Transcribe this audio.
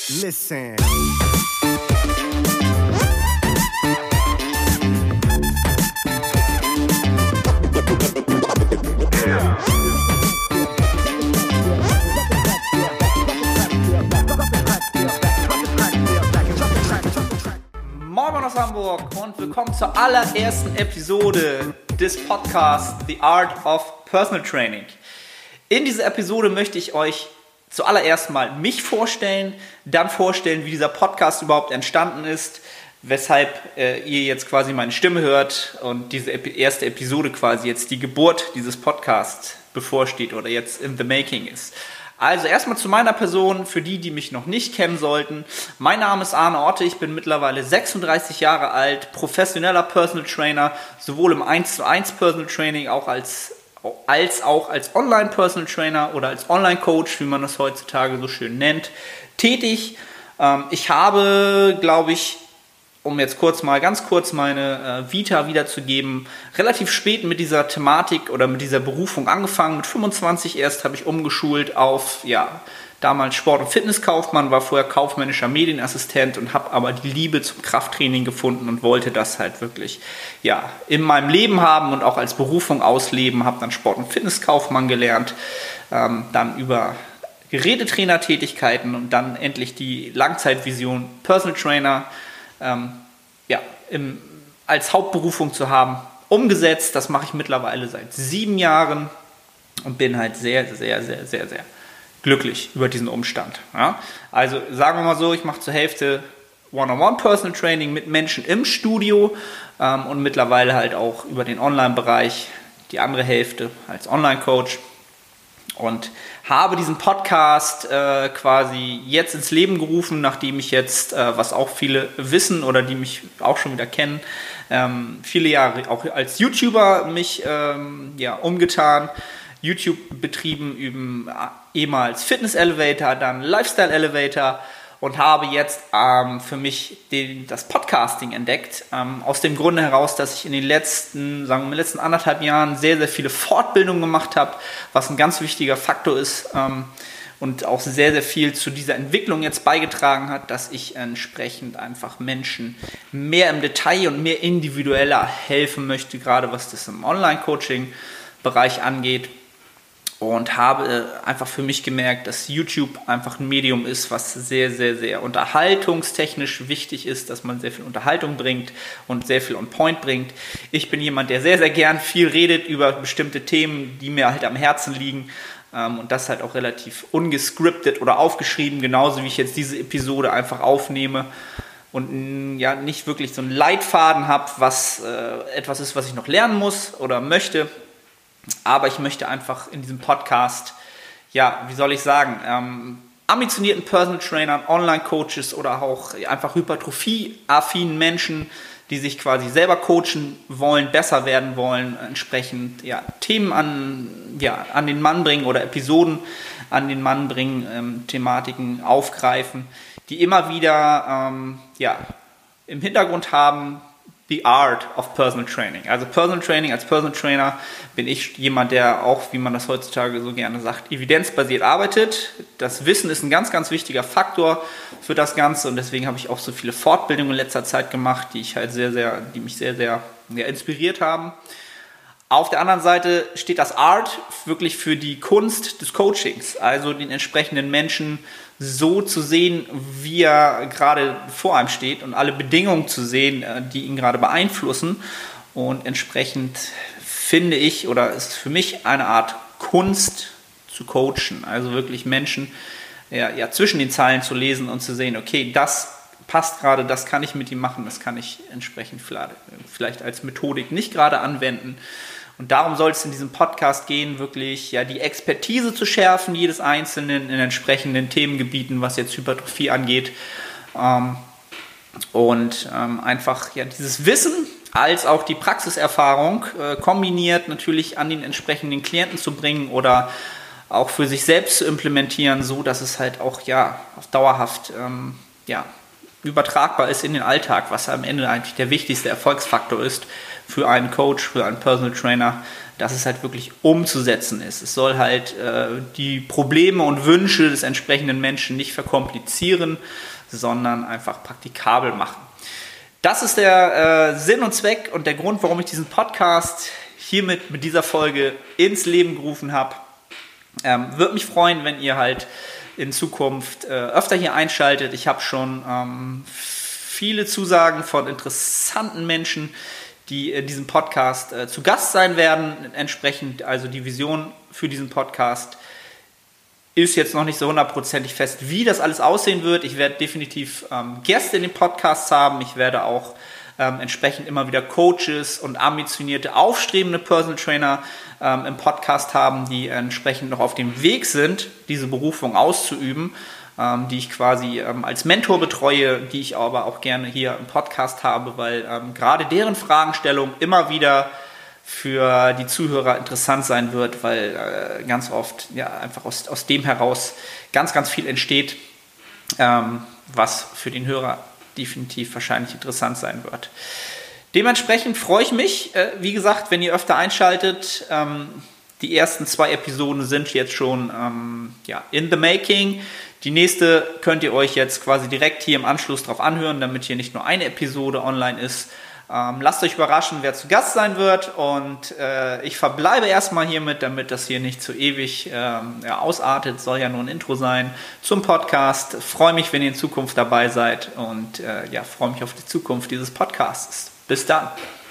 Listen. Moin aus Hamburg und willkommen zur allerersten Episode des Podcasts The Art of Personal Training. In dieser Episode möchte ich euch zuallererst mal mich vorstellen, dann vorstellen, wie dieser Podcast überhaupt entstanden ist, weshalb ihr jetzt quasi meine Stimme hört und diese erste Episode quasi jetzt die Geburt dieses Podcasts bevorsteht oder jetzt in the making ist. Also erstmal zu meiner Person, für die mich noch nicht kennen sollten. Mein Name ist Arne Otte, ich bin mittlerweile 36 Jahre alt, professioneller Personal Trainer, sowohl im 1:1 Personal Training als auch als Online-Personal Trainer oder als Online-Coach, wie man das heutzutage so schön nennt, tätig. Ich habe, glaube ich, um jetzt ganz kurz meine Vita wiederzugeben, relativ spät mit dieser Thematik oder mit dieser Berufung angefangen. Mit 25 erst habe ich umgeschult auf, damals Sport- und Fitnesskaufmann, war vorher kaufmännischer Medienassistent und habe aber die Liebe zum Krafttraining gefunden und wollte das halt wirklich in meinem Leben haben und auch als Berufung ausleben. Habe dann Sport- und Fitnesskaufmann gelernt, dann über Gerätetrainertätigkeiten und dann endlich die Langzeitvision Personal Trainer als Hauptberufung zu haben, umgesetzt. Das mache ich mittlerweile seit 7 Jahren und bin halt sehr, sehr, sehr, sehr, sehr glücklich über diesen Umstand. Ja? Also sagen wir mal so, ich mache zur Hälfte One-on-One Personal Training mit Menschen im Studio und mittlerweile halt auch über den Online-Bereich die andere Hälfte als Online-Coach. Und habe diesen Podcast quasi jetzt ins Leben gerufen, nachdem ich jetzt, was auch viele wissen oder die mich auch schon wieder kennen, viele Jahre auch als YouTuber mich umgetan, YouTube betrieben, ehemals Fitness Elevator, dann Lifestyle Elevator und habe jetzt für mich das Podcasting entdeckt, aus dem Grunde heraus, dass ich in den letzten 1,5 Jahren sehr, sehr viele Fortbildungen gemacht habe, was ein ganz wichtiger Faktor ist und auch sehr, sehr viel zu dieser Entwicklung jetzt beigetragen hat, dass ich entsprechend einfach Menschen mehr im Detail und mehr individueller helfen möchte, gerade was das im Online-Coaching-Bereich angeht. Und habe einfach für mich gemerkt, dass YouTube einfach ein Medium ist, was sehr, sehr, sehr unterhaltungstechnisch wichtig ist, dass man sehr viel Unterhaltung bringt und sehr viel on point bringt. Ich bin jemand, der sehr, sehr gern viel redet über bestimmte Themen, die mir halt am Herzen liegen und das halt auch relativ ungescriptet oder aufgeschrieben, genauso wie ich jetzt diese Episode einfach aufnehme und nicht wirklich so einen Leitfaden habe, was etwas ist, was ich noch lernen muss oder möchte. Aber ich möchte einfach in diesem Podcast, ambitionierten Personal Trainern, Online-Coaches oder auch einfach hypertrophie-affinen Menschen, die sich quasi selber coachen wollen, besser werden wollen, entsprechend Themen an den Mann bringen oder Episoden an den Mann bringen, Thematiken aufgreifen, die immer wieder im Hintergrund haben, The Art of Personal Training. Also Personal Training, als Personal Trainer bin ich jemand, der auch, wie man das heutzutage so gerne sagt, evidenzbasiert arbeitet. Das Wissen ist ein ganz, ganz wichtiger Faktor für das Ganze und deswegen habe ich auch so viele Fortbildungen in letzter Zeit gemacht, die mich sehr, sehr inspiriert haben. Auf der anderen Seite steht das Art wirklich für die Kunst des Coachings, also den entsprechenden Menschen so zu sehen, wie er gerade vor einem steht und alle Bedingungen zu sehen, die ihn gerade beeinflussen. Und entsprechend finde ich, oder ist für mich eine Art Kunst zu coachen, also wirklich Menschen zwischen den Zeilen zu lesen und zu sehen, okay, das passt gerade, das kann ich mit ihm machen, das kann ich entsprechend vielleicht als Methodik nicht gerade anwenden. Und darum soll es in diesem Podcast gehen, wirklich die Expertise zu schärfen, jedes Einzelnen in entsprechenden Themengebieten, was jetzt Hypertrophie angeht. Einfach dieses Wissen als auch die Praxiserfahrung kombiniert natürlich an den entsprechenden Klienten zu bringen oder auch für sich selbst zu implementieren, so dass es halt auch auf dauerhaft übertragbar ist in den Alltag, was am Ende eigentlich der wichtigste Erfolgsfaktor ist für einen Coach, für einen Personal Trainer, dass es halt wirklich umzusetzen ist. Es soll halt die Probleme und Wünsche des entsprechenden Menschen nicht verkomplizieren, sondern einfach praktikabel machen. Das ist der Sinn und Zweck und der Grund, warum ich diesen Podcast hiermit mit dieser Folge ins Leben gerufen habe. Würde mich freuen, wenn ihr halt in Zukunft öfter hier einschaltet. Ich habe schon viele Zusagen von interessanten Menschen, die in diesem Podcast zu Gast sein werden. Entsprechend, also die Vision für diesen Podcast ist jetzt noch nicht so hundertprozentig fest, wie das alles aussehen wird. Ich werde definitiv Gäste in den Podcasts haben. Ich werde auch entsprechend immer wieder Coaches und ambitionierte, aufstrebende Personal Trainer im Podcast haben, die entsprechend noch auf dem Weg sind, diese Berufung auszuüben, die ich quasi als Mentor betreue, die ich aber auch gerne hier im Podcast habe, weil gerade deren Fragestellung immer wieder für die Zuhörer interessant sein wird, weil ganz oft einfach aus dem heraus ganz, ganz viel entsteht, was für den Hörer definitiv wahrscheinlich interessant sein wird. Dementsprechend freue ich mich, wie gesagt, wenn ihr öfter einschaltet. Die ersten 2 Episoden sind jetzt schon in the making. Die nächste könnt ihr euch jetzt quasi direkt hier im Anschluss drauf anhören, damit hier nicht nur eine Episode online ist. Lasst euch überraschen, wer zu Gast sein wird, und ich verbleibe erstmal hiermit, damit das hier nicht zu ewig ausartet. Soll ja nur ein Intro sein zum Podcast. Freue mich, wenn ihr in Zukunft dabei seid, und freue mich auf die Zukunft dieses Podcasts. Bis dann.